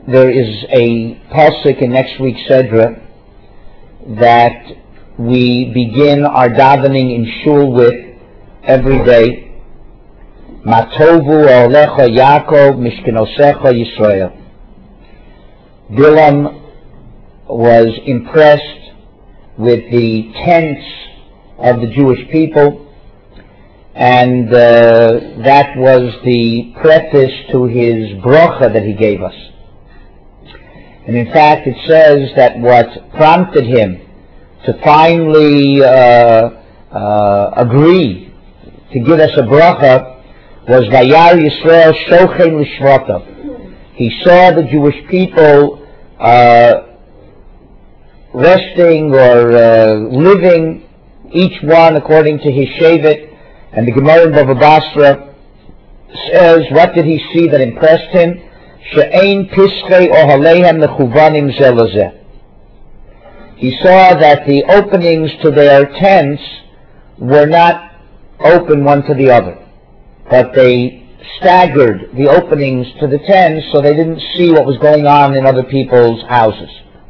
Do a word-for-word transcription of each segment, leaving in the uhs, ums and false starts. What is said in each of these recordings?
there is a pasuk in next week's Sedra that we begin our davening in shul with every day. Matovu olecha Yaakov mishkenosecha Yisrael. Bilam was impressed with the tents of the Jewish people, and uh, that was the preface to his bracha that he gave us. And in fact, it says that what prompted him to finally uh, uh, agree to give us a bracha was Vayar Yisrael Shochen L'Shvatav. He saw the Jewish people uh, resting or uh, living, each one according to his shevet. And the Gemara in Bava Basra says, what did he see that impressed him? She'ein pischei ohaleihem mechuvanim zeh lezeh. He saw that the openings to their tents were not open one to the other, but they staggered the openings to the tents so they didn't see what was going on in other people's houses.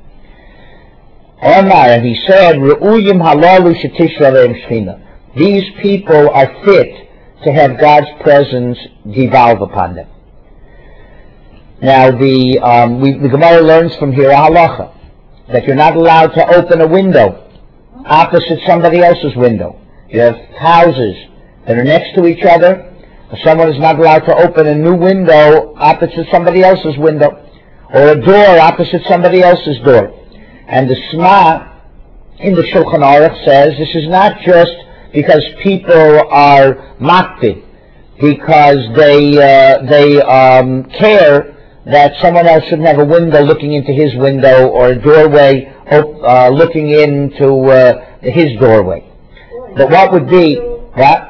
Omar, and he said, Re'uyim halalu shetishrei aleim shechina. These people are fit to have God's presence devolve upon them. Now, the um, we, the Gemara learns from here a halacha that you're not allowed to open a window opposite somebody else's window. You have houses that are next to each other. Someone is not allowed to open a new window opposite somebody else's window, or a door opposite somebody else's door. And the Shema in the Shulchan Aruch says this is not just because people are makpid, because they uh, they um, care that someone else shouldn't have a window looking into his window, or a doorway uh, looking into uh, his doorway. But what would be that?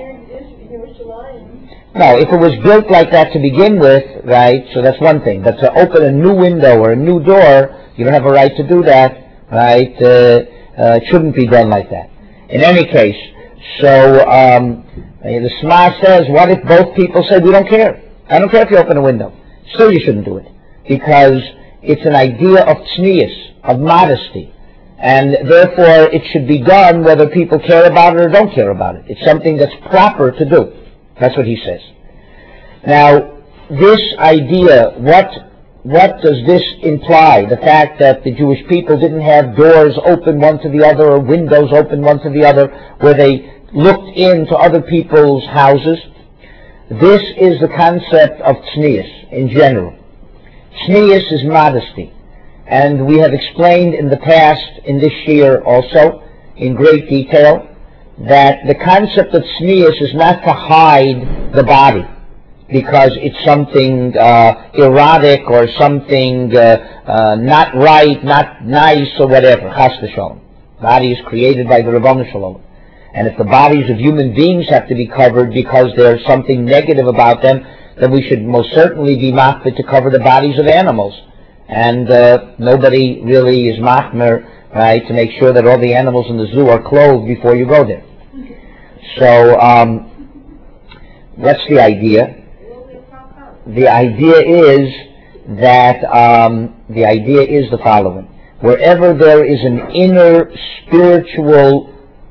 No, if it was built like that to begin with, right, so that's one thing. But to open a new window or a new door, you don't have a right to do that, right? Uh, uh, it shouldn't be done like that. In any case, so um, the Shema says, what if both people say, we don't care? I don't care if you open a window. Still you shouldn't do it, because it's an idea of tznius, of modesty, and therefore it should be done whether people care about it or don't care about it. It's something that's proper to do. That's what he says. Now, this idea, what what does this imply? The fact that the Jewish people didn't have doors open one to the other or windows open one to the other where they looked into other people's houses. This is the concept of tznius in general. Tznius is modesty. And we have explained in the past, in this year also, in great detail, that the concept of tznius is not to hide the body because it's something uh, erotic or something uh, uh, not right, not nice or whatever. Chas v'shalom. Body is created by the Ribono Shel Olam. And if the bodies of human beings have to be covered because there's something negative about them, then we should most certainly be machmir to cover the bodies of animals. And uh, nobody really is machmir, right, to make sure that all the animals in the zoo are clothed before you go there. So, um, what's the idea? The idea is that, um, the idea is the following. Wherever there is an inner spiritual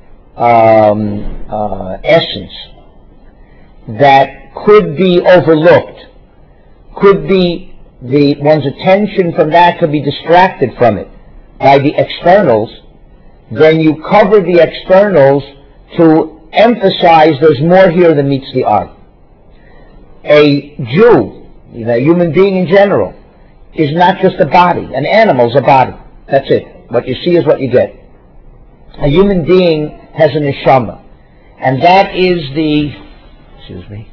um, uh, essence that could be overlooked, could be, the one's attention from that could be distracted from it by the externals, then you cover the externals to emphasize there's more here than meets the eye. A Jew, you know, a human being in general, is not just a body. An animal's a body. That's it. What you see is what you get. A human being has a neshama. And that is the, excuse me,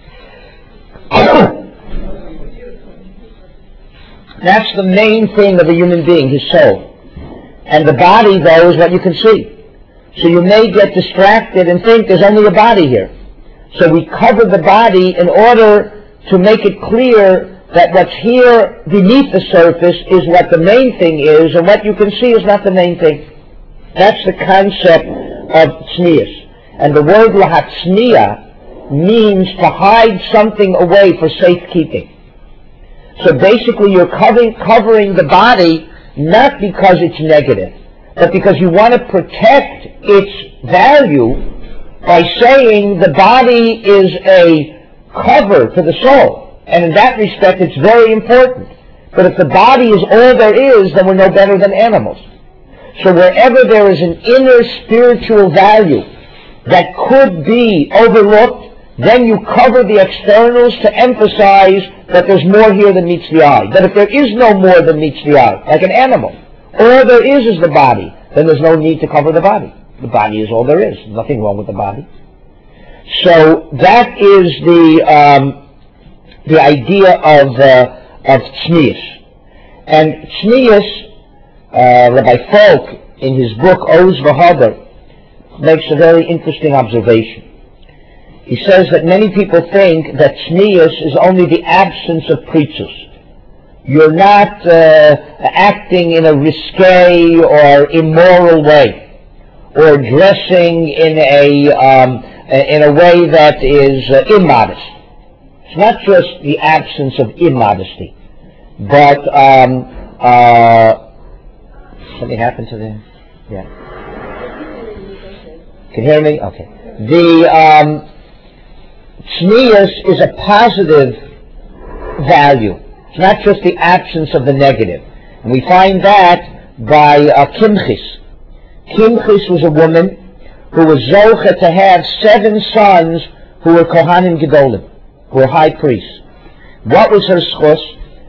that's the main thing of a human being, his soul. And the body, though, is what you can see. So you may get distracted and think there's only a body here. So we cover the body in order to make it clear that what's here beneath the surface is what the main thing is, and what you can see is not the main thing. That's the concept of tznius. And the word lahatzniya means to hide something away for safekeeping. So basically you're covering, covering the body not because it's negative, but because you want to protect its value by saying the body is a cover to the soul. And in that respect it's very important. But if the body is all there is, then we're no better than animals. So wherever there is an inner spiritual value that could be overlooked, then you cover the externals to emphasize that there's more here than meets the eye. That if there is no more than meets the eye, like an animal, all there is is the body, then there's no need to cover the body. The body is all there is. There's nothing wrong with the body. So that is the um, the idea of uh, of tznius. And tznius, uh, Rabbi Falk, in his book Oz V'Hadar, makes a very interesting observation. He says that many people think that tznius is only the absence of preachers. You're not uh, acting in a risque or immoral way, or dressing in a um, in a way that is uh, immodest. It's not just the absence of immodesty, but um, uh, something happened to them. Yeah. Can you hear me? Okay. The um, tznius is a positive value. It's not just the absence of the negative. And we find that by uh, Kimchis. Kimchis was a woman who was zocha to have seven sons who were Kohanim Gedolim, who were high priests. What was her schus?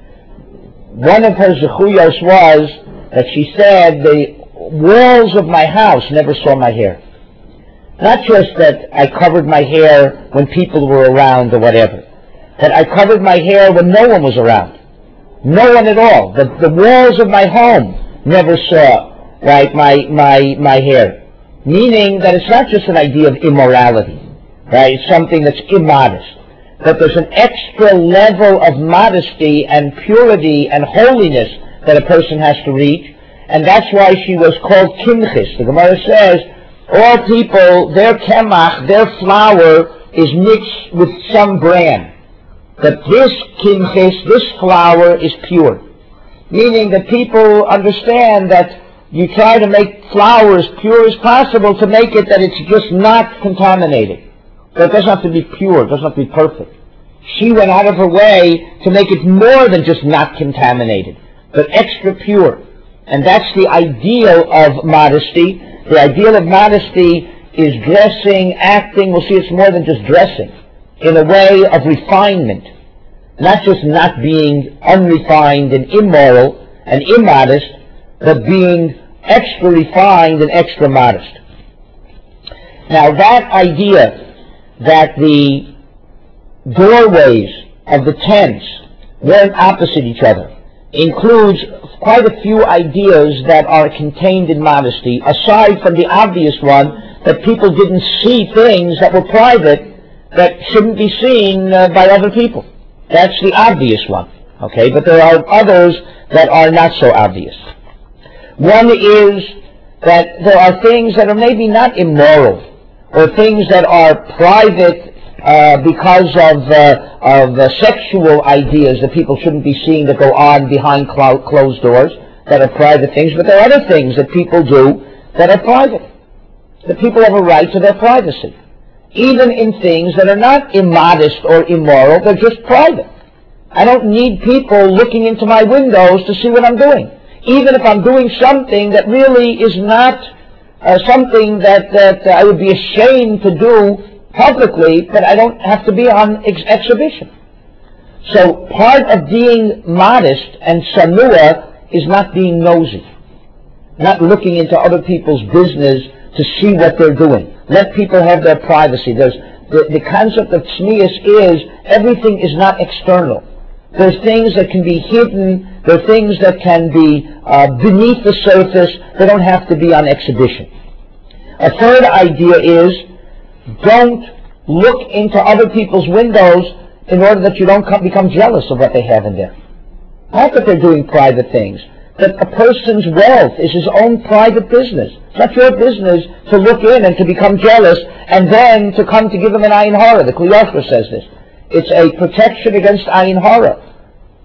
One of her zechuyos was that she said, the walls of my house never saw my hair. Not just that I covered my hair when people were around or whatever, but I covered my hair when no one was around. No one at all. The, the walls of my home never saw, right, my, my, my hair. Meaning that it's not just an idea of immorality, right? It's something that's immodest. But there's an extra level of modesty and purity and holiness that a person has to reach. And that's why she was called Kimchis. The Gemara says, all people, their kemach, their flour is mixed with some bran. But this kimchis, this flour, is pure. Meaning that people understand that you try to make flour as pure as possible to make it that it's just not contaminated. So it doesn't have to be pure, it doesn't have to be perfect. She went out of her way to make it more than just not contaminated, but extra pure. And that's the ideal of modesty. The ideal of modesty is dressing, acting, we'll see it's more than just dressing, in a way of refinement. Not just not being unrefined and immoral and immodest, but being extra refined and extra modest. Now that idea that the doorways of the tents weren't opposite each other includes quite a few ideas that are contained in modesty, aside from the obvious one that people didn't see things that were private that shouldn't be seen uh, by other people. That's the obvious one, okay? But there are others that are not so obvious. One is that there are things that are maybe not immoral, or things that are private uh, because of, uh, of uh, sexual ideas that people shouldn't be seeing that go on behind clo- closed doors, that are private things. But there are other things that people do that are private, that people have a right to their privacy. Even in things that are not immodest or immoral, they're just private. I don't need people looking into my windows to see what I'm doing. Even if I'm doing something that really is not uh, something that, that uh, I would be ashamed to do publicly, but I don't have to be on ex- exhibition. So part of being modest and sanua is not being nosy, not looking into other people's business to see what they're doing. Let people have their privacy. There's the, the concept of tznius is everything is not external. There's things that can be hidden. There are things that can be uh, beneath the surface. They don't have to be on exhibition. A third idea is don't look into other people's windows in order that you don't come, become jealous of what they have in there. Not that they're doing private things. That a person's wealth is his own private business. It's not your business to look in and to become jealous and then to come to give him an ayin hara. The Kli Yakar says this. It's a protection against ayin hara.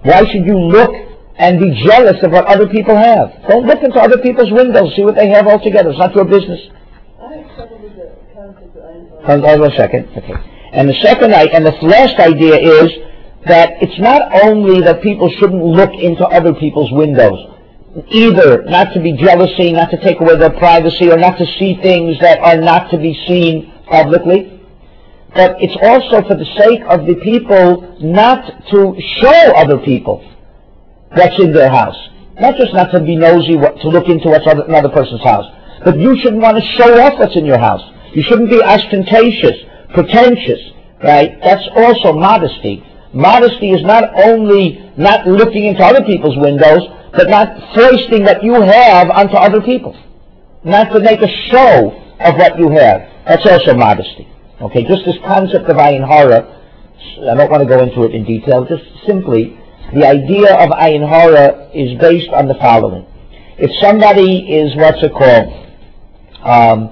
Why should you look and be jealous of what other people have? Don't look into other people's windows, see what they have altogether. It's not your business. I have trouble with the concept of Hold on a second. Okay. And the second, and the last idea is that it's not only that people shouldn't look into other people's windows, either not to be jealousy, not to take away their privacy, or not to see things that are not to be seen publicly, but it's also for the sake of the people not to show other people what's in their house. Not just not to be nosy, what, to look into what's in another person's house, but you shouldn't want to show off what's in your house. You shouldn't be ostentatious, pretentious, right? That's also modesty. Modesty is not only not looking into other people's windows, but not foisting what you have onto other people. Not to make a show of what you have. That's also modesty. Okay, just this concept of ayin hara, I don't want to go into it in detail, just simply, the idea of ayin hara is based on the following. If somebody is, what's it called, um,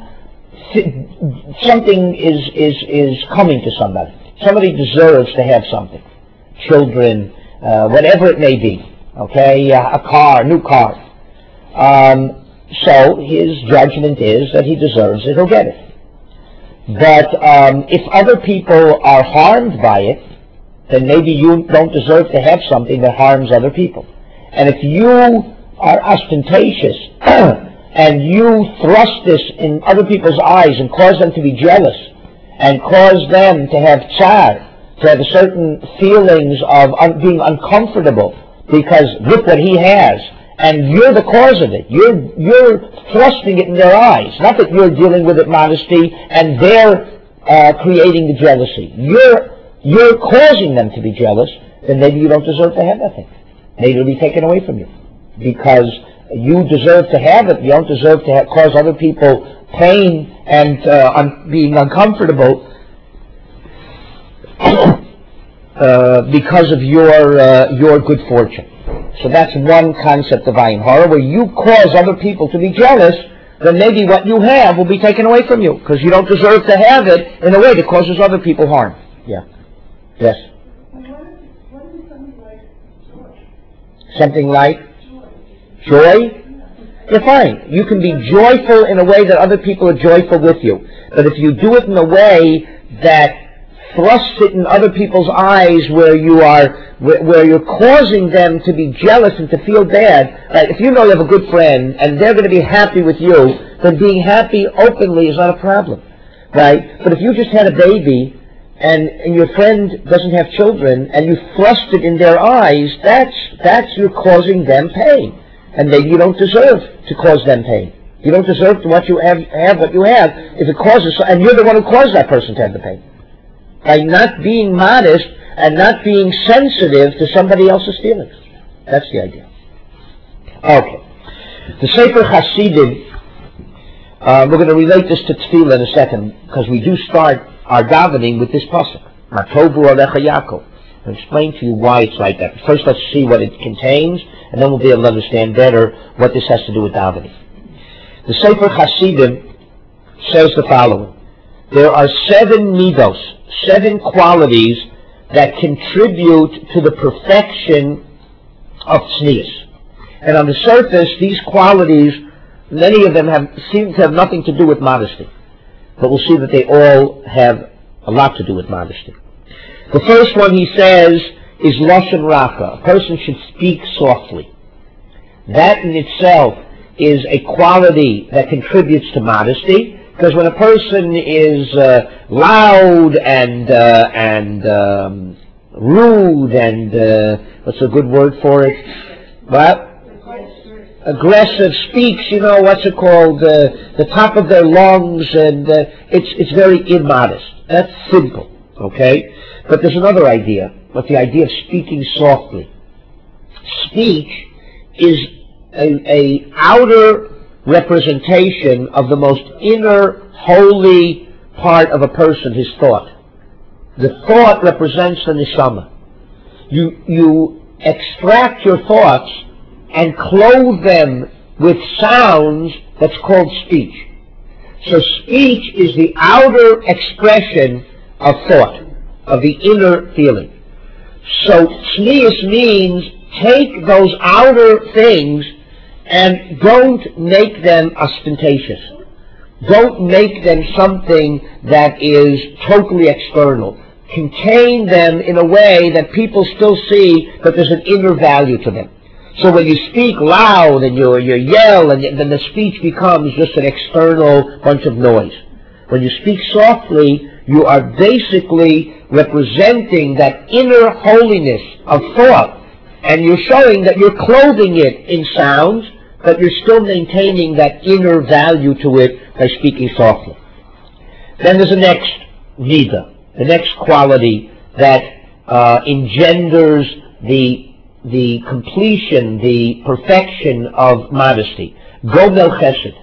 something is, is, is coming to somebody. Somebody deserves to have something. Children, uh, whatever it may be. Okay, uh, a car, new car. Um, so his judgment is that he deserves it, he'll get it. But um, if other people are harmed by it, then maybe you don't deserve to have something that harms other people. And if you are ostentatious and you thrust this in other people's eyes and cause them to be jealous and cause them to have tsar, to have certain feelings of un- being uncomfortable because look what he has, and you're the cause of it. You're you're thrusting it in their eyes. Not that you're dealing with it modesty and they're uh, creating the jealousy. You're you're causing them to be jealous. Then maybe you don't deserve to have that thing. Maybe it'll be taken away from you because you deserve to have it. You don't deserve to have, cause other people pain and uh, un- being uncomfortable uh, because of your uh, your good fortune. So that's one concept of ayin hara, where you cause other people to be jealous, then maybe what you have will be taken away from you, because you don't deserve to have it in a way that causes other people harm. Yeah. Yes? What is something like joy? Something like? Joy? You're fine. You can be joyful in a way that other people are joyful with you. But if you do it in a way that thrusts it in other people's eyes, where you are, where, where you're causing them to be jealous and to feel bad. Right? If you know you have a good friend and they're going to be happy with you, then being happy openly is not a problem, right? But if you just had a baby and, and your friend doesn't have children and you thrust it in their eyes, that's that's you're causing them pain, and maybe you don't deserve to cause them pain. You don't deserve to what you have, have what you have if it causes, and you're the one who caused that person to have the pain. By not being modest and not being sensitive to somebody else's feelings. That's the idea. Okay. The Sefer Hasidim, uh, we're going to relate this to Tefillah in a second, because we do start our davening with this pasuk. Matovu Alecha Yaakov. I'll explain to you why it's like that. First, let's see what it contains, and then we'll be able to understand better what this has to do with davening. The Sefer Hasidim says the following. There are seven midos, seven qualities that contribute to the perfection of tznius. And on the surface, these qualities, many of them have seem to have nothing to do with modesty. But we'll see that they all have a lot to do with modesty. The first one, he says, is lashon raka. A person should speak softly. That in itself is a quality that contributes to modesty. Because when a person is uh, loud and uh, and um, rude and uh, what's a good word for it? What? Aggressive, speaks, you know, what's it called? Uh, the top of their lungs, and uh, it's it's very immodest. That's simple, okay? But there's another idea. What's the idea of speaking softly? Speech is a, a outer representation of the most inner, holy part of a person, his thought. The thought represents the neshama. You, you extract your thoughts and clothe them with sounds that's called speech. So speech is the outer expression of thought, of the inner feeling. So tznius means take those outer things and don't make them ostentatious. Don't make them something that is totally external. Contain them in a way that people still see that there's an inner value to them. So when you speak loud and you, you yell, and then the speech becomes just an external bunch of noise. When you speak softly, you are basically representing that inner holiness of thought, and you're showing that you're clothing it in sounds, but you're still maintaining that inner value to it by speaking softly. Then there's the next vida, the next quality that uh, engenders the the completion, the perfection of modesty. Gomel chesed,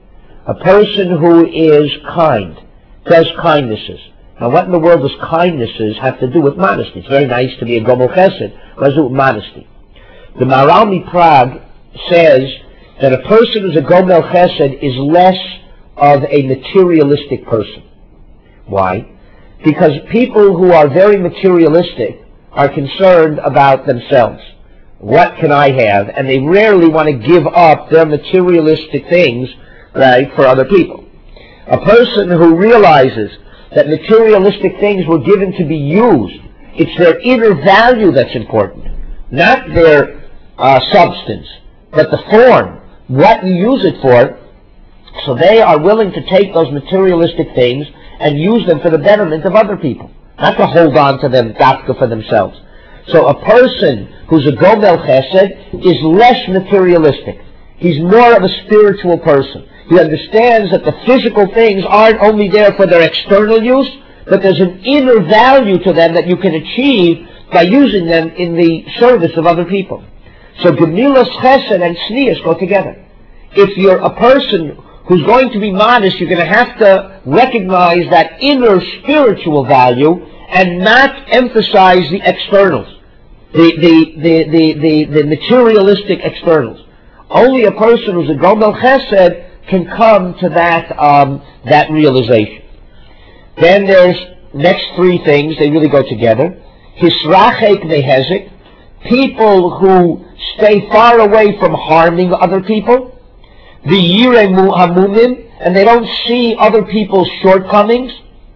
a person who is kind, does kindnesses. Now, what in the world does kindnesses have to do with modesty? It's very nice to be a gomel chesed. What does it do with modesty? The Maharal Prague says that a person who's a gomel chesed is less of a materialistic person. Why? Because people who are very materialistic are concerned about themselves. What can I have? And they rarely want to give up their materialistic things, right, for other people. A person who realizes that materialistic things were given to be used, it's their inner value that's important, not their uh, substance, but the form, what you use it for. So they are willing to take those materialistic things and use them for the betterment of other people, not to hold on to them dafka for themselves. So a person who's a gomel chesed is less materialistic. He's more of a spiritual person. He understands that the physical things aren't only there for their external use, but there's an inner value to them that you can achieve by using them in the service of other people. So gemilas chesed and tznius go together. If you're a person who's going to be modest, you're going to have to recognize that inner spiritual value and not emphasize the externals, the the the the, the, the materialistic externals. Only a person who's a gomel chesed can come to that um, that realization. Then there's next three things, they really go together. Hisrachek nehezik, people who stay far away from harming other people. The yirei hamumim, and they don't see other people's shortcomings.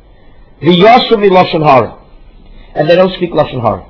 The yasum lashon hara, and they don't speak lashon hara.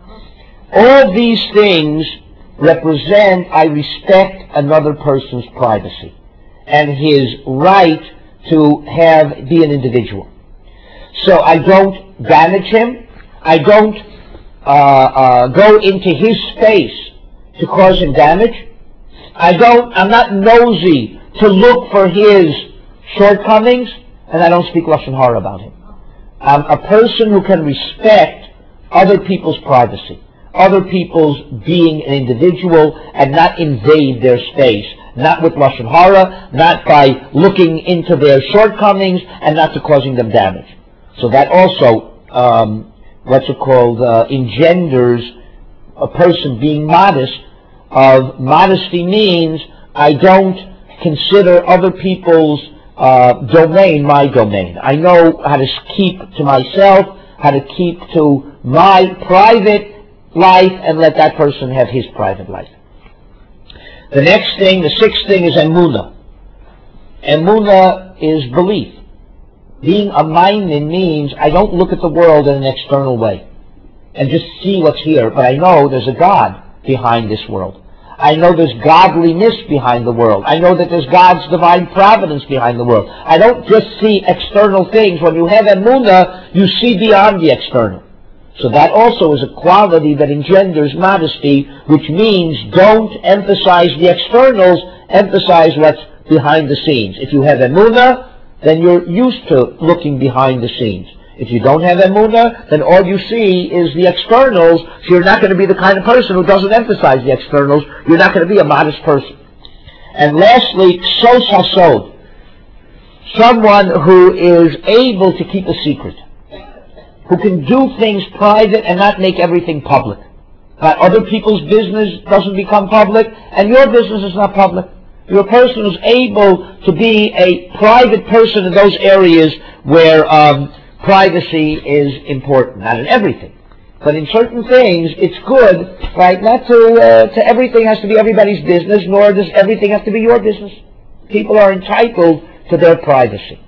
All these things represent, I respect another person's privacy and his right to have be an individual. So I don't damage him. I don't uh, uh, go into his space to cause him damage. I don't. I'm not nosy to look for his shortcomings, and I don't speak lashon hara about him. I'm a person who can respect other people's privacy, other people's being an individual, and not invade their space. Not with lashon hara, not by looking into their shortcomings, and not to causing them damage. So that also, um, what's it called, uh, engenders a person being modest. Of modesty means I don't consider other people's uh, domain my domain. I know how to keep to myself, how to keep to my private life, and let that person have his private life. The next thing, the sixth thing, is emunah. Emunah is belief. Being a maimin means I don't look at the world in an external way and just see what's here, but I know there's a God behind this world. I know there's godliness behind the world. I know that there's God's divine providence behind the world. I don't just see external things. When you have emunah, you see beyond the external. So that also is a quality that engenders modesty, which means don't emphasize the externals, emphasize what's behind the scenes. If you have emunah, then you're used to looking behind the scenes. If you don't have emunah, then all you see is the externals, so you're not going to be the kind of person who doesn't emphasize the externals. You're not going to be a modest person. And lastly, ksos hasod, someone who is able to keep a secret, who can do things private and not make everything public. That other people's business doesn't become public, and your business is not public. You're a person who's able to be a private person in those areas where um, privacy is important, not in everything. But in certain things, it's good, right, not to, uh, to everything has to be everybody's business, nor does everything have to be your business. People are entitled to their privacy.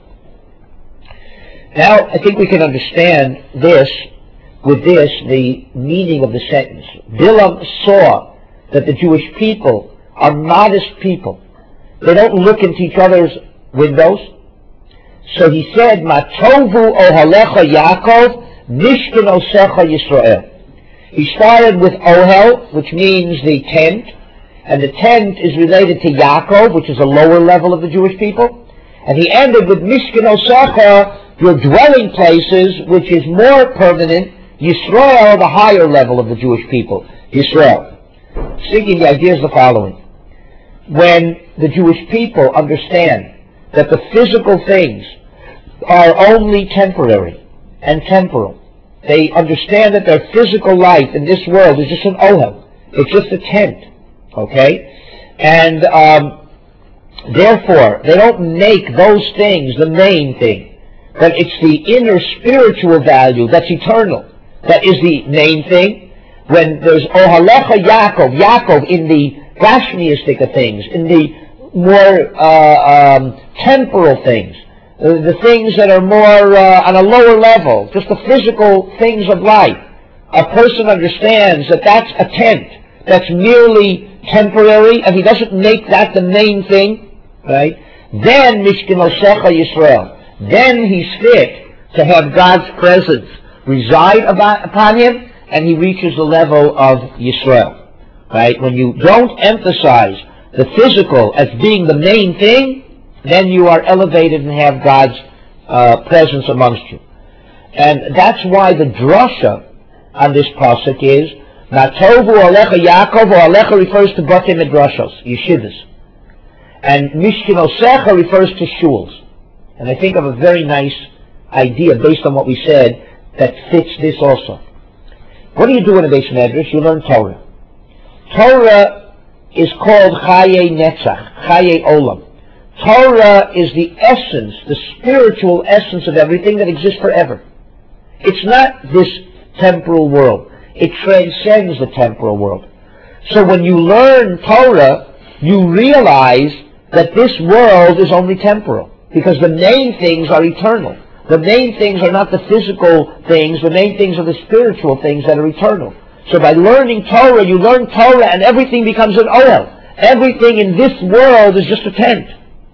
Now, I think we can understand this, with this, the meaning of the sentence. Bilam saw that the Jewish people are modest people. They don't look into each other's windows. So he said, Ma tovu ohalecha Yaakov, Mishkan osecha Yisrael. He started with Ohel, which means the tent, and the tent is related to Yaakov, which is a lower level of the Jewish people. And he ended with Mishkan osecha, your dwelling places, which is more permanent, Yisrael, the higher level of the Jewish people, Yisrael. Thinking the idea is the following. When the Jewish people understand that the physical things are only temporary and temporal, they understand that their physical life in this world is just an ohel. It's just a tent, okay? And um, therefore, they don't make those things the main thing. But it's the inner spiritual value that's eternal that is the main thing. When there's ohalecha Yaakov, Yaakov in the Gashmiistic of things, in the more uh, um, temporal things, uh, the things that are more uh, on a lower level, just the physical things of life. A person understands that that's a tent, that's merely temporary, and he doesn't make that the main thing, right? Then Mishkan osecha Yisrael. Then he's fit to have God's presence reside about, upon him, and he reaches the level of Yisrael, right? When you don't emphasize the physical as being the main thing, then you are elevated and have God's uh, presence amongst you. And that's why the drasha on this pasuk is, Natovu alecha Yaakov, or alecha refers to Batei Midrashos, yeshivas. And Mishkan osecha refers to shuls. And I think of a very nice idea based on what we said that fits this also. What do you do in a Beis Medrash? You learn Torah. Torah is called Chaye Netzach, Chaye Olam. Torah is the essence, the spiritual essence of everything that exists forever. It's not this temporal world. It transcends the temporal world. So when you learn Torah, you realize that this world is only temporal, because the main things are eternal. The main things are not the physical things, the main things are the spiritual things that are eternal. So by learning Torah, you learn Torah and everything becomes an ohel. Everything in this world is just a tent.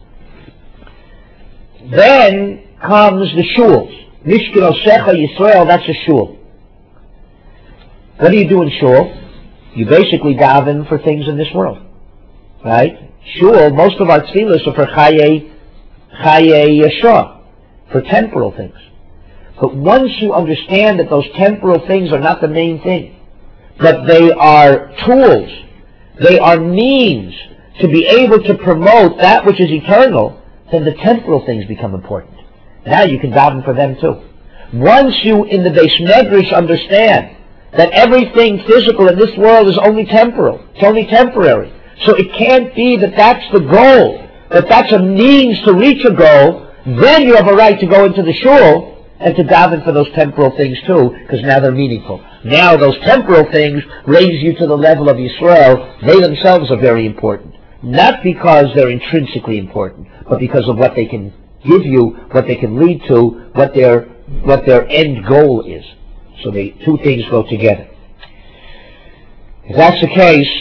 Then comes the shuls. Mishkan osecha Yisrael, that's a shul. What do you do in shul? You basically daven for things in this world. Right? Shul, most of our tefillos are for Chaye, Chaye Yeshua, for temporal things. But once you understand that those temporal things are not the main thing, but they are tools, they are means to be able to promote that which is eternal, then the temporal things become important. Now you can daven for them too. Once you, in the Beis Medrash, understand that everything physical in this world is only temporal, it's only temporary, so it can't be that that's the goal, that that's a means to reach a goal, then you have a right to go into the shul and to daven for those temporal things too, because now they're meaningful. Now those temporal things raise you to the level of Yisrael. They themselves are very important. Not because they're intrinsically important, but because of what they can give you, what they can lead to, what their what their end goal is. So the two things go together. If that's the case,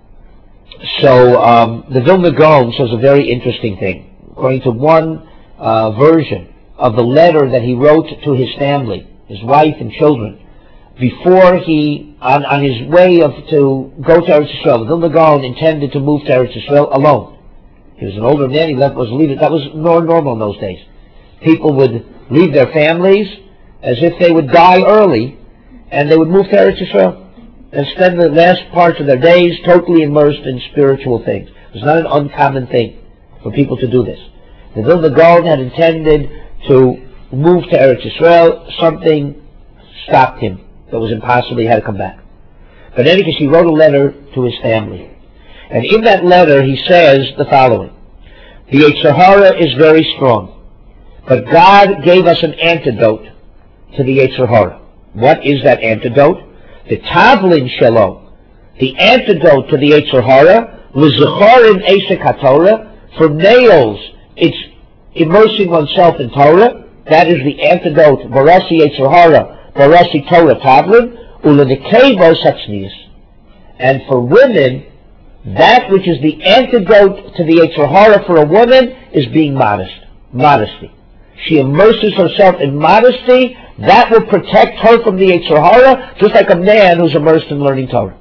so um, the Vilna Gaon says a very interesting thing. According to one uh, version of the letter that he wrote to his family, his wife and children, before he, on, on his way of to go to Eretz Yisrael, the Vilna Gaon intended to move to Eretz Yisrael alone. He was an older man, he left, was leaving, that was more normal in those days. People would leave their families as if they would die early, and they would move to Eretz Yisrael and spend the last parts of their days totally immersed in spiritual things. It was not an uncommon thing for people to do this. The Vilna Gaon had intended to move to Eretz Yisrael. Something stopped him. That was impossible. He had to come back. But in any case, he wrote a letter to his family. And in that letter, he says the following. The Yetzer Hara is very strong, but God gave us an antidote to the Yetzer Hara. What is that antidote? The tavlin shelo, the antidote to the Yetzer Hara, l'zechorim esek haTorah, for males, it's immersing oneself in Torah. That is the antidote. Barasi Yetzer Hara, barasi Torah tavlin, ulenekevos hatznius. And for women, that which is the antidote to the Yetzer Hara for a woman is being modest, modesty. She immerses herself in modesty. That will protect her from the Yetzer Hara, just like a man who's immersed in learning Torah.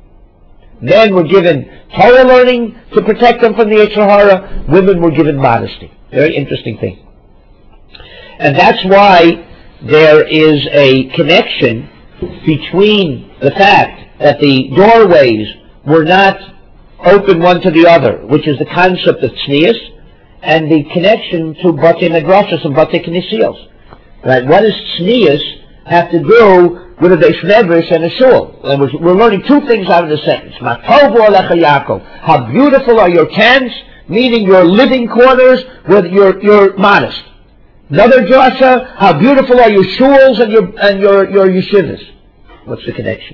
Men were given Torah learning to protect them from the Yetzer Hara. Women were given modesty. Very interesting thing. And that's why there is a connection between the fact that the doorways were not open one to the other, which is the concept of tznius, and the connection to Batei Medrashos and Batei Knesiyos. Right? What does tznius have to do with a Beis Medrash and a shul? And we're, we're learning two things out of the sentence. Ma tovu alecha Yaakov. How beautiful are your tents, meaning your living quarters, where you're, you're modest. Another drasha, how beautiful are your shuls and your and your, your yeshivas. What's the connection?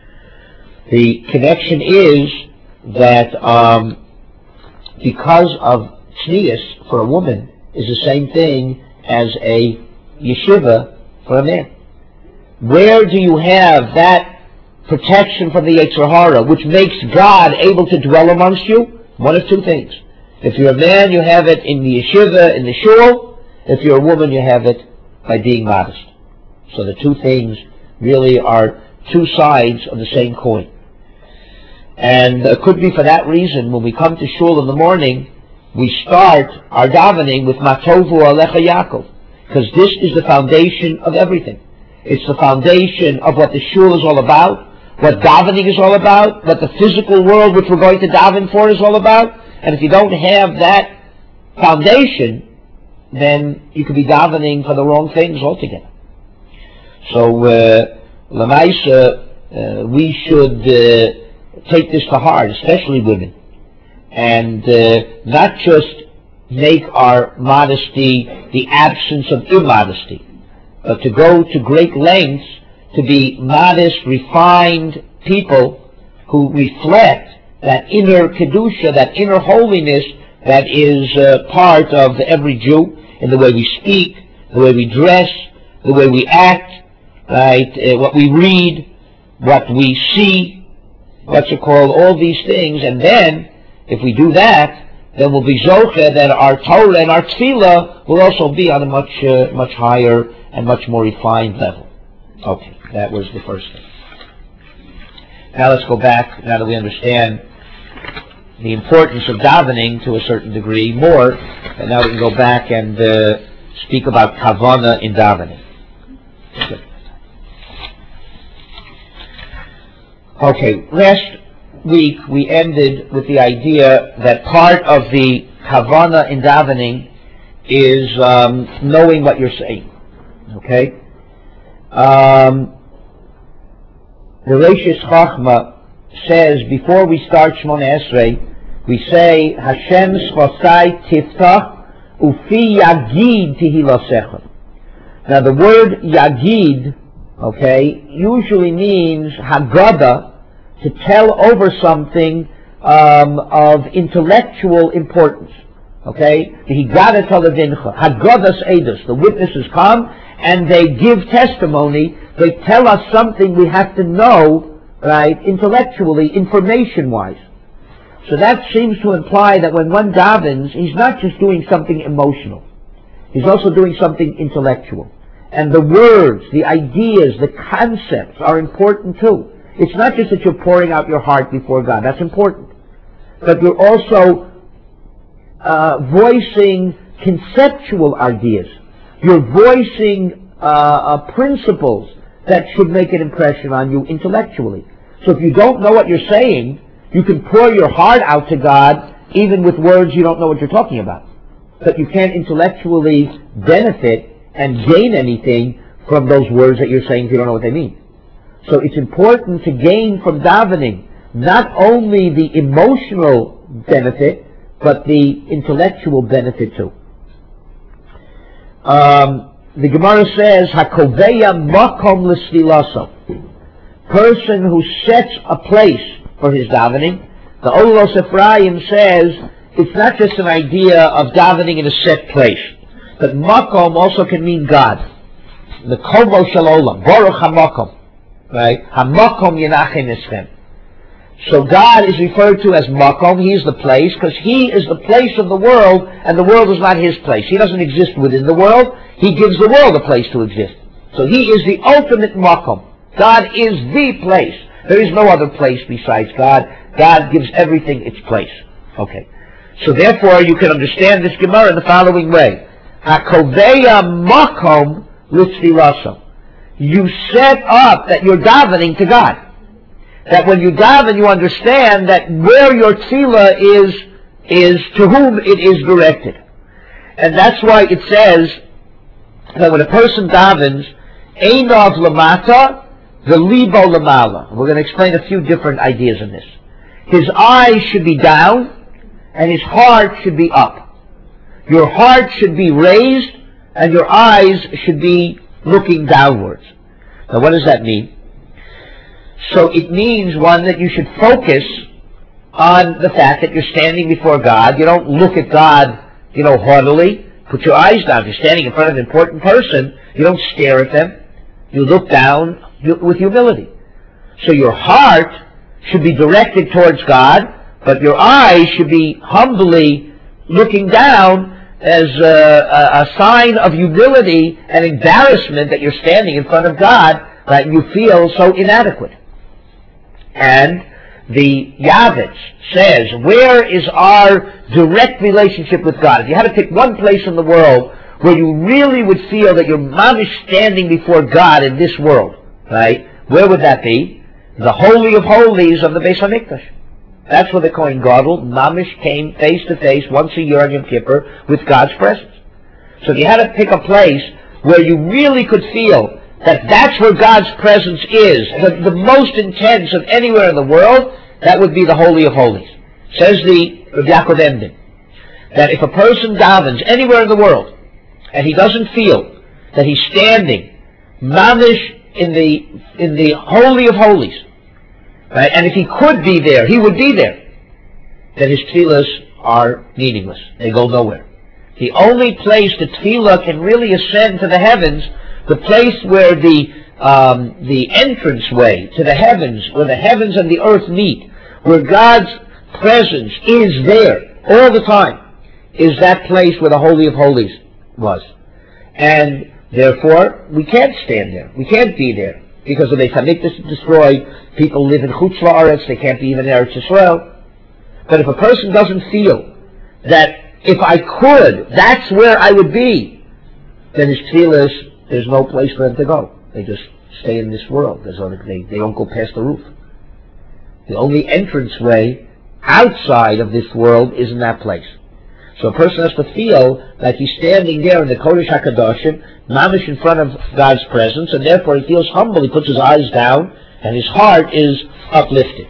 The connection is that um, because of tznius for a woman is the same thing as a yeshiva for a man. Where do you have that protection from the Yetzer Hara, which makes God able to dwell amongst you? One of two things. If you're a man, you have it in the yeshiva, in the shul. If you're a woman, you have it by being modest. So the two things really are two sides of the same coin. And it could be for that reason, when we come to shul in the morning, we start our davening with Ma tovu alecha Yaakov, because this is the foundation of everything. It's the foundation of what the shul is all about, what davening is all about, what the physical world which we're going to daven for is all about. And if you don't have that foundation, then you could be davening for the wrong things altogether. So, uh, Lamaisa, uh, we should uh, take this to heart, especially women, and uh, not just make our modesty the absence of immodesty, but to go to great lengths to be modest, refined people who reflect that inner kedusha, that inner holiness that is uh, part of every Jew, in the way we speak, the way we dress, the way we act, right? Uh, what we read, what we see, what's it called, all these things. And then, if we do that, then we'll be zocheh that our Torah and our tefillah will also be on a much, uh, much higher and much more refined level. Okay, that was the first thing. Now let's go back, now that we understand the importance of davening to a certain degree more, and now we can go back and uh, speak about kavana in davening. Okay. Okay, last week we ended with the idea that part of the kavana in davening is um, knowing what you're saying. Okay? Um, the Reishis Chachma says before we start Shmona Esrei, we say Hashem Schosai Tiftach Ufi Yagid Tihilasecha. Now the word Yagid, okay, usually means Haggadah, to tell over something um, of intellectual importance. Okay? The Haggadah Taladincha, Haggadah's Eidos, the witnesses come and they give testimony, they tell us something we have to know, right, intellectually, information-wise. So that seems to imply that when one davens, he's not just doing something emotional. He's also doing something intellectual. And the words, the ideas, the concepts are important too. It's not just that you're pouring out your heart before God. That's important. But you're also uh, voicing conceptual ideas. You're voicing uh, uh, principles that should make an impression on you intellectually. So if you don't know what you're saying, you can pour your heart out to God even with words you don't know what you're talking about. But you can't intellectually benefit and gain anything from those words that you're saying if you don't know what they mean. So it's important to gain from davening not only the emotional benefit, but the intellectual benefit too. Um, the Gemara says, Hakoveya makom l'sfilaso. Person who sets a place for his davening. The Olos Ephraim says, it's not just an idea of davening in a set place, but makom also can mean God. The kovo shel olam, baruch hamakom, right? Hamakom yenachem eschem. So God is referred to as makom. He is the place, because He is the place of the world, and the world is not His place. He doesn't exist within the world. He gives the world a place to exist. So He is the ultimate makom. God is the place. There is no other place besides God. God gives everything its place. Okay. So therefore, you can understand this Gemara in the following way. Hakoveya makom l'tfilaso. You set up that you're davening to God. That when you daven, you understand that where your tefillah is, is to whom it is directed. And that's why it says that when a person davens, Einav lamata, the libo lamala. We're going to explain a few different ideas in this. His eyes should be down, and his heart should be up. Your heart should be raised, and your eyes should be looking downwards. Now what does that mean? So it means, one, that you should focus on the fact that you're standing before God. You don't look at God, you know, haughtily. Put your eyes down. If you're standing in front of an important person, you don't stare at them. You look down with humility. So your heart should be directed towards God, but your eyes should be humbly looking down as a, a, a sign of humility and embarrassment that you're standing in front of God, that you feel so inadequate. And the Yavitz says, where is our direct relationship with God? If you had to pick one place in the world where you really would feel that you're mamish standing before God in this world, right? Where would that be? The Holy of Holies of the Beis HaMikdash. That's where the Kohen Gadol, mamish, came face to face once a year on Yom Kippur with God's presence. So if you had to pick a place where you really could feel that that's where God's presence is, the, the most intense of anywhere in the world, that would be the Holy of Holies. Says the Rabbi Yaakov Emden, that if a person davens anywhere in the world, and he doesn't feel that he's standing mamish in the in the Holy of Holies, right, and if he could be there, he would be there, then his tefillahs are meaningless. They go nowhere. The only place the tefillah can really ascend to the heavens, the place where the um, the entranceway to the heavens, where the heavens and the earth meet, where God's presence is there all the time, is that place where the Holy of Holies was. And therefore, we can't stand there. We can't be there. Because the Beis HaMikdash is destroyed, people live in Chutz La'aretz, they can't be even in Eretz Yisrael. But if a person doesn't feel that if I could, that's where I would be, then his tefillahs, there's no place for them to go. They just stay in this world. There's only, they, they don't go past the roof. The only entranceway outside of this world is in that place. So a person has to feel that he's standing there in the Kodesh HaKadoshim, mamish in front of God's presence, and therefore he feels humble. He puts his eyes down, and his heart is uplifted.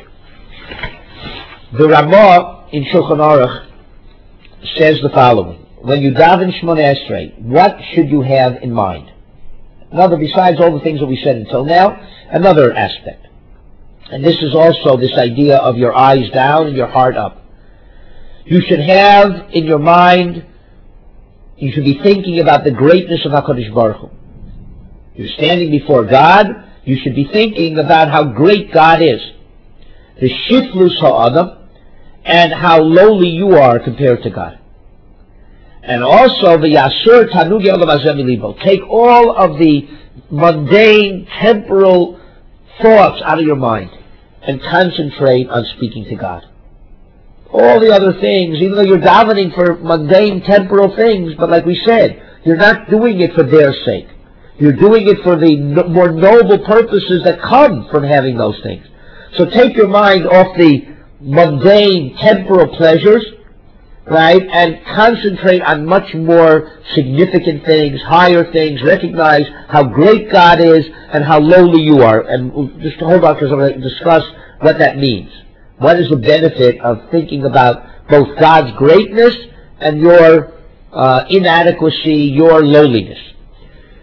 The Ramah in Shulchan Aruch says the following: when you daven Shmoneh Esrei, what should you have in mind? Another, besides all the things that we said until now, another aspect. And this is also this idea of your eyes down and your heart up. You should have in your mind, you should be thinking about the greatness of HaKadosh Baruch Hu. You're standing before God, you should be thinking about how great God is. The Shiflus HaAdam, and how lowly you are compared to God. And also the Yasur Tanugi Olam Hazeh Milibo. Take all of the mundane, temporal thoughts out of your mind and concentrate on speaking to God. All the other things, even though you're davening for mundane, temporal things, but like we said, you're not doing it for their sake. You're doing it for the no, more noble purposes that come from having those things. So take your mind off the mundane, temporal pleasures, right, and concentrate on much more significant things, higher things. Recognize how great God is and how lowly you are. And we'll just hold on because I'm going to discuss what that means. What is the benefit of thinking about both God's greatness and your uh, inadequacy, your lowliness?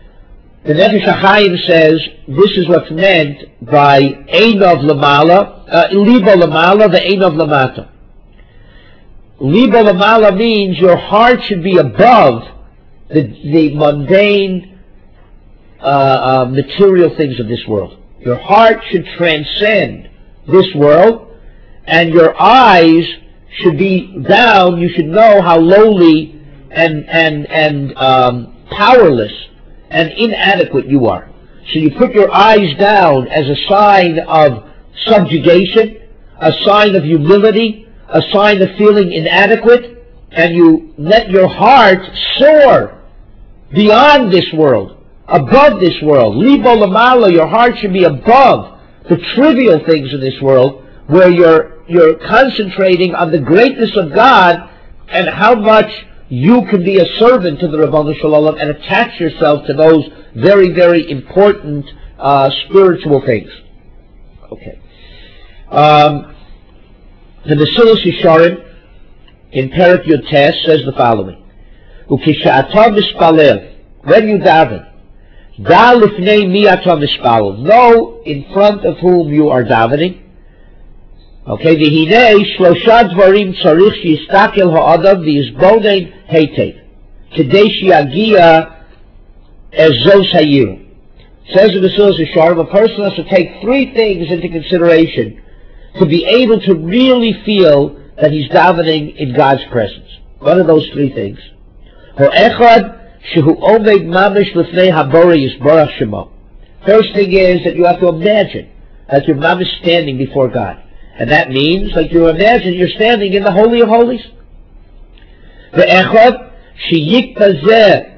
The Nefesh HaChaim says this is what's meant by Einov Lamala, uh, Libo Lamala, the Einov Lamata. Libo Lamala means your heart should be above the, the mundane uh, uh, material things of this world. Your heart should transcend this world, and your eyes should be down. You should know how lowly and and and um, powerless and inadequate you are. So you put your eyes down as a sign of subjugation, a sign of humility, a sign of feeling inadequate, and you let your heart soar beyond this world, above this world. Libo Lamala, your heart should be above the trivial things in this world, where you're you're concentrating on the greatness of God and how much you can be a servant to the Ribono Shel Olam and attach yourself to those very, very important uh, spiritual things. Okay. Um, the Mesilas Yesharim in Perek Yud Tes says the following: Ukisha'ata mispalel, when you daven, da lifnei mi ata mispalel, know in front of whom you are davening. Okay, v'hinei shlosha dvarim tzarich shiyistakel ha'adam v'yizbonen heitev kedei shiyagia ez zos hayiru. Says in the Mesilas Yesharim, a person has to take three things into consideration to be able to really feel that he's davening in God's presence. What are those three things? Ha'echad shehu omed mamish lifnei habori yisborach shemo. First thing is that you have to imagine that you're mamish standing before God. And that means, like you imagine, you're standing in the Holy of Holies. Ve'echad sheyikpazeh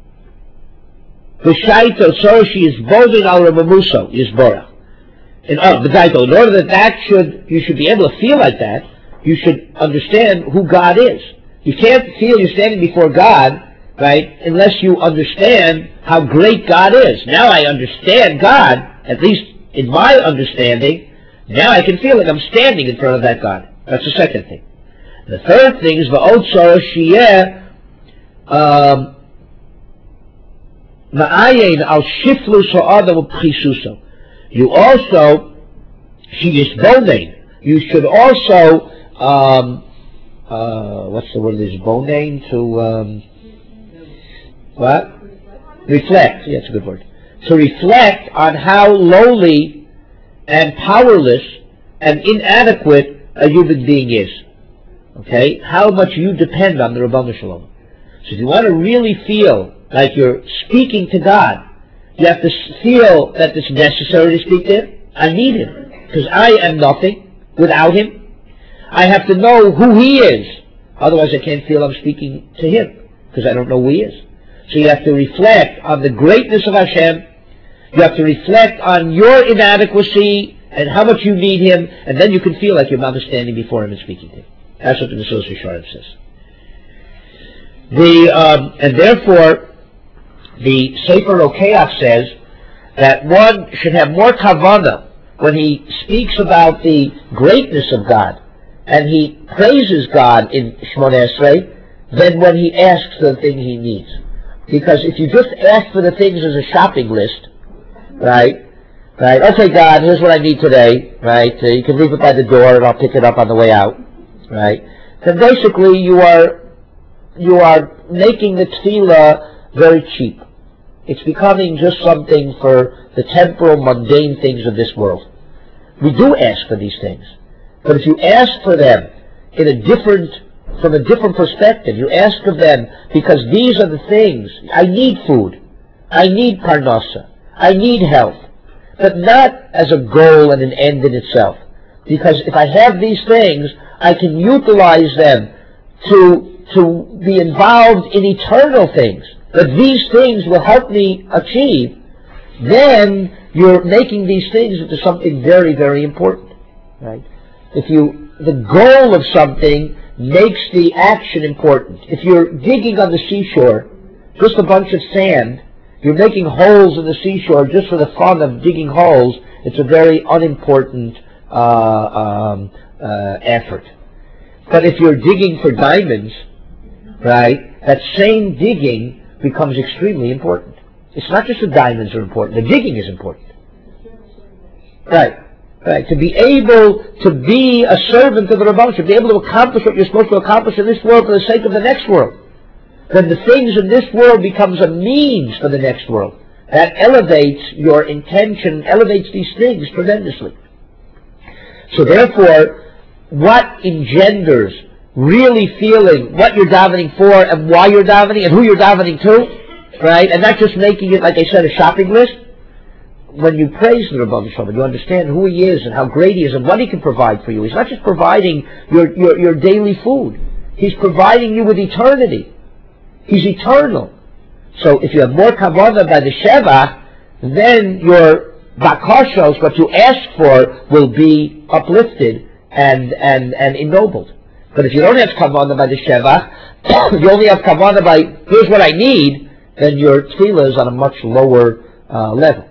v'shaito tzoroshi yizboden al ramamuso yizborach. In order that that should, you should be able to feel like that, you should understand who God is. You can't feel you're standing before God, right, unless you understand how great God is. Now I understand God, at least in my understanding. Now I can feel like I'm standing in front of that God. That's the second thing. The third thing is va'od tzara sheyeh ma'ayin al shiflus ha'adam u'pchisuso. You also, sheyisbonen, you should also, um, uh, what's the word, is bonen, to, um, what? Reflect. Yeah, it's a good word. To reflect on how lowly and powerless and inadequate a human being is. Okay? How much you depend on the Ribono Shel Olam. So if you want to really feel like you're speaking to God, you have to feel that it's necessary to speak to Him. I need Him, because I am nothing without Him. I have to know who He is. Otherwise I can't feel I'm speaking to Him, because I don't know who He is. So you have to reflect on the greatness of Hashem. You have to reflect on your inadequacy and how much you need Him, and then you can feel like you're not standing before Him and speaking to Him. That's what the Mesilas Yesharim says. The um, and therefore, the Sefer Rokeach says that one should have more kavanah when he speaks about the greatness of God and he praises God in Shmoneh Esrei than when he asks for the thing he needs. Because if you just ask for the things as a shopping list, right? Right. Okay, God, here's what I need today. Right. Uh, you can leave it by the door, and I'll pick it up on the way out. Right. Then basically, you are you are making the tefillah very cheap. It's becoming just something for the temporal, mundane things of this world. We do ask for these things, but if you ask for them in a different, from a different perspective, you ask of them because these are the things. I need food. I need parnasa. I need health, but not as a goal and an end in itself. Because if I have these things, I can utilize them to, to be involved in eternal things. But these things will help me achieve. Then you're making these things into something very, very important, right? If you, the goal of something makes the action important. If you're digging on the seashore, just a bunch of sand, you're making holes in the seashore just for the fun of digging holes, it's a very unimportant uh, um, uh, effort. But if you're digging for diamonds, right, that same digging becomes extremely important. It's not just the diamonds are important. The digging is important. Right. Right. To be able to be a servant of the Rebbe, to be able to accomplish what you're supposed to accomplish in this world for the sake of the next world. Then the things in this world becomes a means for the next world. That elevates your intention, elevates these things tremendously. So therefore, what engenders really feeling what you're davening for and why you're davening and who you're davening to, right? And not just making it, like I said, a shopping list. When you praise the Rebbe Shalom, you understand who he is and how great he is and what he can provide for you. He's not just providing your, your, your daily food. He's providing you with eternity. He's eternal. So if you have more kavanah by the Shevach, then your bakashos, what you ask for, will be uplifted and, and, and ennobled. But if you don't have kavanah by the Shevach, you only have kavanah by, here's what I need, then your tefillah is on a much lower uh, level.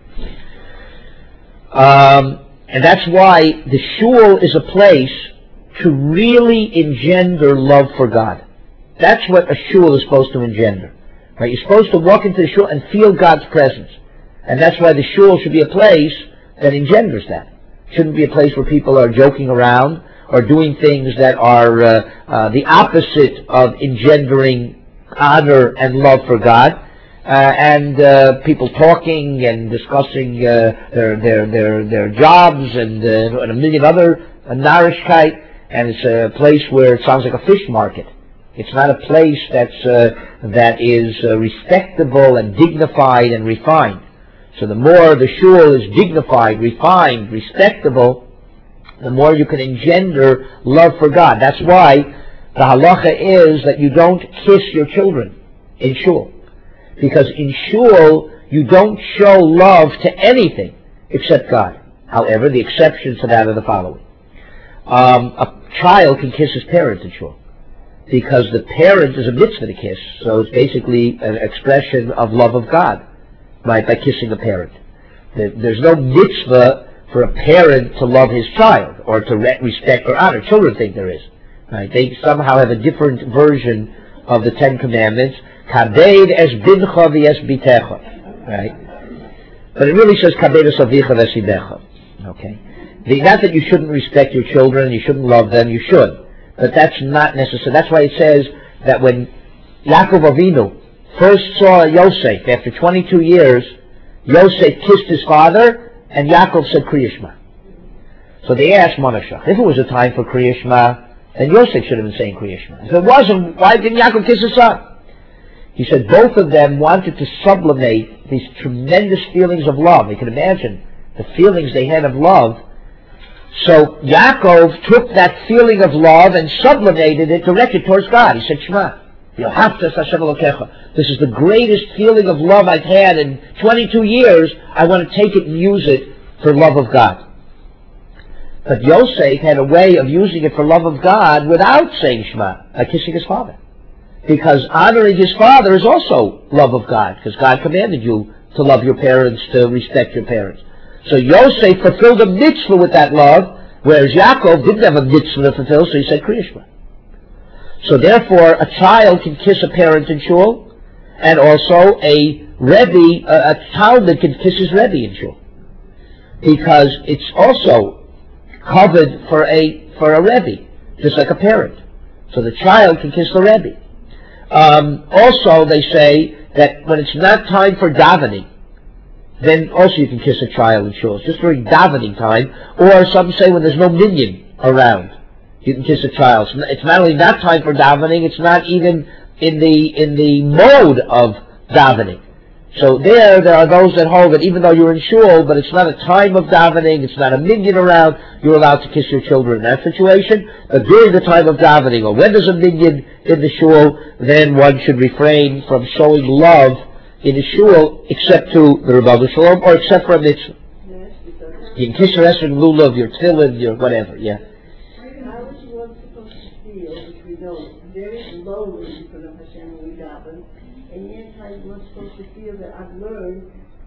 Um, and that's why the shul is a place to really engender love for God. That's what a shul is supposed to engender. Right? You're supposed to walk into the shul and feel God's presence. And that's why the shul should be a place that engenders that. It shouldn't be a place where people are joking around or doing things that are uh, uh, the opposite of engendering honor and love for God. Uh, and uh, people talking and discussing uh, their, their their their jobs and, uh, and a million other uh, narishkeit, and it's a place where it sounds like a fish market. It's not a place that's uh, that is uh, respectable and dignified and refined. So the more the shul is dignified, refined, respectable, the more you can engender love for God. That's why the halacha is that you don't kiss your children in shul. Because in shul, you don't show love to anything except God. However, the exceptions to that are the following. Um, a child can kiss his parent in shul, because the parent is a mitzvah to kiss, so it's basically an expression of love of God, right, by kissing a parent. There's no mitzvah for a parent to love his child, or to respect or honor. Children think there is. Right? They somehow have a different version of the Ten Commandments. Kabed es bincha v'es bitecha, right? But it really says kabed es avicha v'esibecha. Okay, the, not that you shouldn't respect your children, you shouldn't love them, you should, but that's not necessary. That's why it says that when Yaakov Avinu first saw Yosef after twenty-two years, Yosef kissed his father, and Yaakov said Kriya Shema. So they asked Monashach, if it was a time for Kriya Shema, then Yosef should have been saying Kriya Shema. If it wasn't, why didn't Yaakov kiss his son? He said both of them wanted to sublimate these tremendous feelings of love. You can imagine the feelings they had of love. So Yaakov took that feeling of love and sublimated it, directed towards God. He said, Shema, this is the greatest feeling of love I've had in twenty-two years. I want to take it and use it for love of God. But Yosef had a way of using it for love of God without saying Shema, by kissing his father. Because honoring his father is also love of God, because God commanded you to love your parents, to respect your parents. So Yosef fulfilled a mitzvah with that love, whereas Yaakov didn't have a mitzvah to fulfill, so he said Kriya Shema. So therefore, a child can kiss a parent in shul, and also a Rebbe, a, a Talmud can kiss his Rebbe in shul, because it's also covered for a for a Rebbe, just like a parent. So the child can kiss the Rebbe. Um, also, they say that when it's not time for davening, then also you can kiss a child in shul. It's just during davening time, or some say when there's no minyan around, you can kiss a child. It's not only not time for davening, it's not even in the in the mode of davening. So there, there are those that hold that even though you're in shul, but it's not a time of davening, it's not a minyan around, you're allowed to kiss your children in that situation. But during the time of davening, or when there's a minyan in the shul, then one should refrain from showing love in the shul, except to the Rebbe Shalom, or except for a mitzvah. You can kiss your Esther and lulav, your tefillin, your whatever, yeah. How is one supposed to feel, which we know is very lowly in front of Hashem when we daven, and yet how is one supposed to feel that I've learned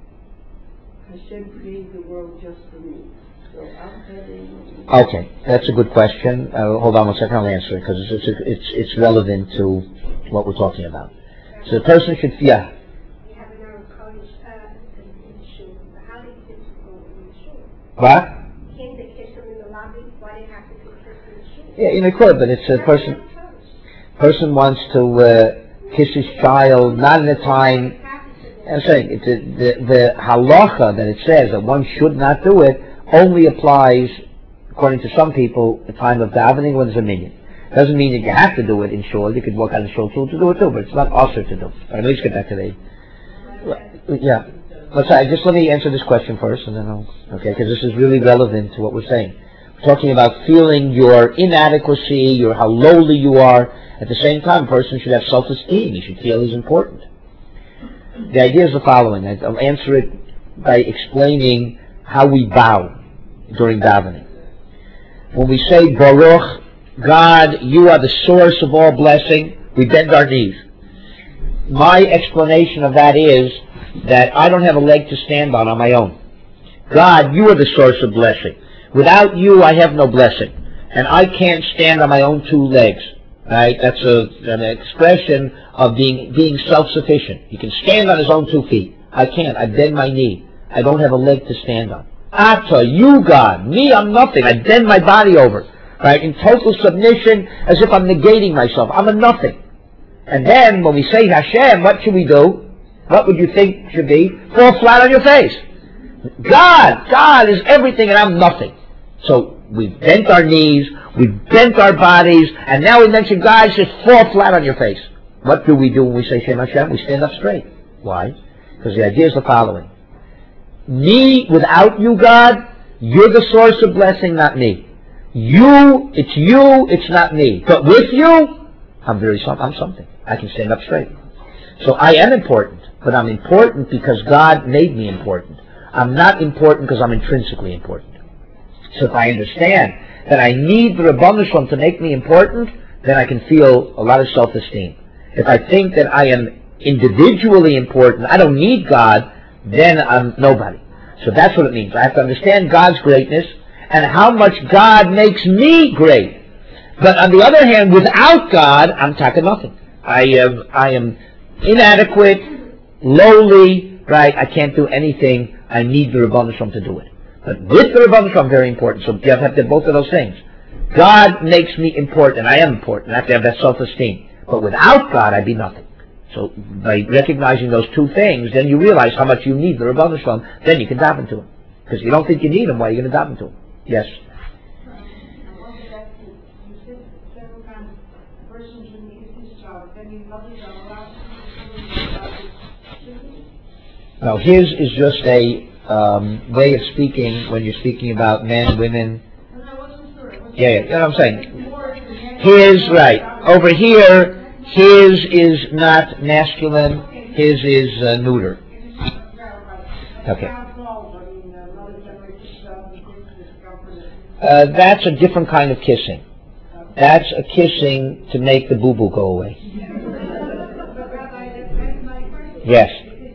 Hashem created the world just for me. So I'm having... Okay, that's a good question. Uh, hold on one second, I'll answer it, because it's, it's, it's, it's relevant to what we're talking about. So the person should feel... We have in our What? Can't they kiss him in the lobby? Why do they have to be kissed in the shoes? Yeah, you know, could, but it's a person. Person wants to uh, kiss his child, not in a time. I'm saying it's a, the the halacha that it says that one should not do it only applies, according to some people, the time of davening when there's a minyan. Doesn't mean that you have to do it in shul. You could walk out in shul to do it too, but it's not also to do. All right, let's get back to the. Yeah. Let's say, just let me answer this question first, and then I'll. Okay, because this is really relevant to what we're saying. We're talking about feeling your inadequacy, your how lowly you are. At the same time, a person should have self-esteem. He should feel he's important. The idea is the following. I'll answer it by explaining how we bow during davening. When we say Baruch, God, you are the source of all blessing, we bend our knees. My explanation of that is that I don't have a leg to stand on on my own. God, you are the source of blessing. Without you, I have no blessing. And I can't stand on my own two legs. Right? That's a, an expression of being being self-sufficient. He can stand on his own two feet. I can't. I bend my knee. I don't have a leg to stand on. Ata, you God. Me, I'm nothing. I bend my body over. Right? In total submission, as if I'm negating myself. I'm a nothing. And then, when we say Hashem, what should we do? What would you think should be? Fall flat on your face. God! God is everything and I'm nothing. So, we've bent our knees, we've bent our bodies, and now we mention God says, fall flat on your face. What do we do when we say Shem Hashem? We stand up straight. Why? Because the idea is the following. Me, without you, God, you're the source of blessing, not me. You, it's you, it's not me. But with you, I'm very some, I'm something. I can stand up straight. So I am important, but I'm important because God made me important. I'm not important because I'm intrinsically important. So if I understand that I need the Rebbeinu Shalom to make me important, then I can feel a lot of self-esteem. If I think that I am individually important, I don't need God, then I'm nobody. So that's what it means. I have to understand God's greatness and how much God makes me great. But on the other hand, without God, I'm taka nothing. I am, I am inadequate, lowly, right? I can't do anything. I need the Rebbeinu Shalom to do it. But with the Rebbeinu Shalom, very important. So you have to have both of those things. God makes me important. I am important. I have to have that self-esteem. But without God, I'd be nothing. So by recognizing those two things, then you realize how much you need the Rebbeinu Shalom. Then you can daven to him. Because if you don't think you need him, why are you going to daven to him? Yes? No, his is just a um, way of speaking when you're speaking about men, women. Yeah, yeah, you know what I'm saying? His, right. Over here, his is not masculine, his is uh, neuter. Okay. Uh, that's a different kind of kissing. That's a kissing to make the boo-boo go away. Yes.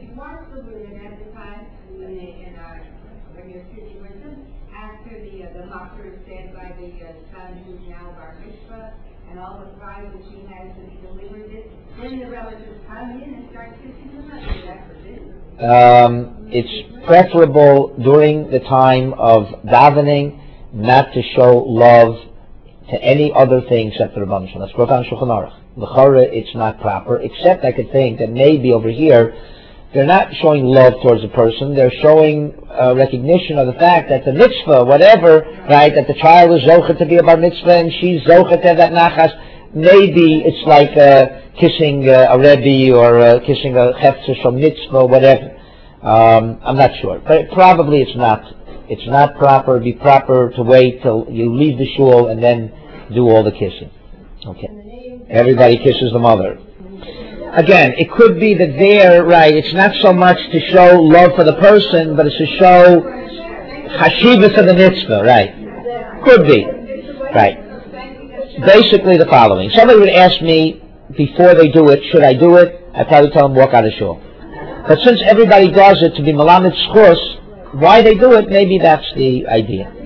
Um, it's preferable during the time of davening not to show love to any other thing except for the Rebbeinu Shalom. That's brought down in Shulchan Aruch. L'chara, it's not proper, except I could think that maybe over here they're not showing love towards a person, they're showing uh, recognition of the fact that the mitzvah, whatever, right, that the child is zocheh to be a bar mitzvah and she's zocheh to have that nachas. Maybe it's like uh, kissing uh, a rebbe or uh, kissing a hefzer shel mitzvah, whatever. Um, I'm not sure, but probably it's not. It's not proper. It'd be proper to wait till you leave the shul and then do all the kissing. Okay. Everybody kisses the mother. Again, it could be that there, right, it's not so much to show love for the person, but it's to show chashivas of the mitzvah, right? Could be. Right. Basically the following. Somebody would ask me before they do it, should I do it? I'd probably tell them walk out of shul. But since everybody does it to be Melamed Schus, why they do it, maybe that's the idea.